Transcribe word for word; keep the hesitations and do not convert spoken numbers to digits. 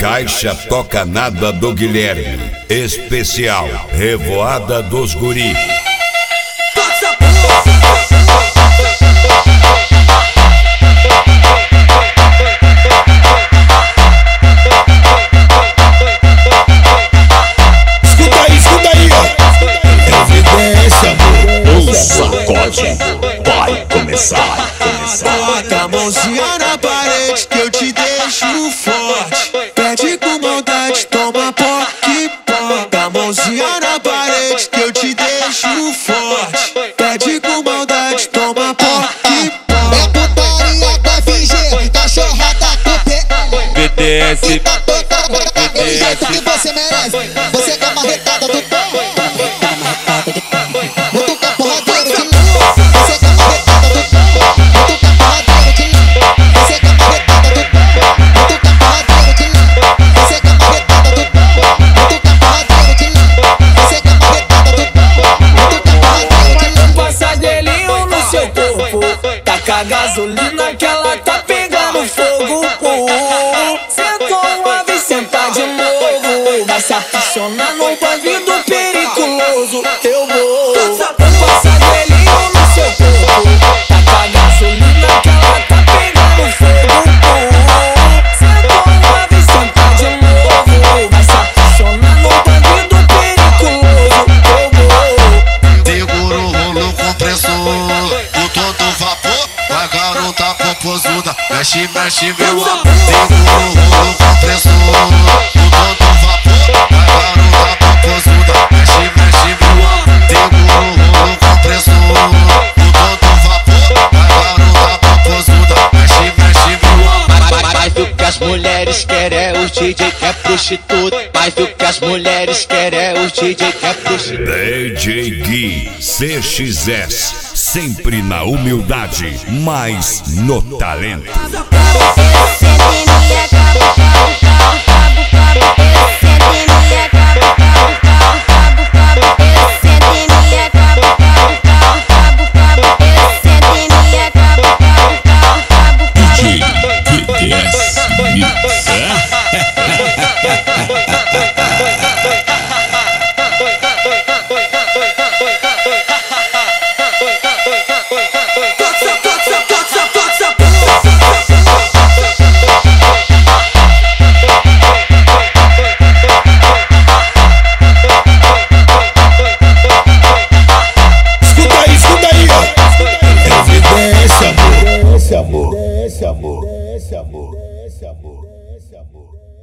caixa toca nada do Guilherme. Especial Revoada dos Guri. Escuta aí, escuta aí, ó. Evidência, amor. O sacode vai começar, começar. Bota a mãozinha na parede que eu te deixo forte. Pede com maldade, toma poque, bota a mãozinha na parede que eu te deixo forte. Pede com maldade, toma poque, É putaria da F G, cachorrada do P L. B T S, Tá tocando daquele jeito que você merece. Você quer marretada do pé. Mutuca porradeiro de novo. Você quer marretada do pé. Mutuca porradeiro de novo. Você quer marretada do pé. Mutuca porradeiro de novo. Você quer marretada do pé. Mutuca porradeiro de novo. Você quer marretada do pé. Mutuca porradeiro de novo. Passa gelinho no seu corpo, taca gasolina que ela tá pegando fogo. Sentou uma vez, senta de novo, vai se apaixonar num bandido periculoso. Eu vou. Passa gelinho no seu corpo, taca gasolina que ela tá pegando fogo. Sentou uma vez, senta de novo, vai se apaixonar num bandido periculoso. Eu vou. Segura o rolo compressor, com todo vapor. Vai garota popozuda, mexe, mexe meu amor. Segura o rolo compressor, com todo vapor. Vai garota popozuda, mexe, mexe meu amor. Segura o rolo compressor, com todo vapor. Vai garota popozuda, mexe, mexe meu amor. mais do que as mulheres querem é os D J que é prostituta. Mais do que as mulheres querem é os D J que é prostituta. D J Gui C X S, sempre na humildade, mas no talento. D J B T S Mix. Escuta aí, escuta aí, ó. Evidência, amor. Evidência, amor. Evidência, amor. Evidência, amor. Evidência, amor.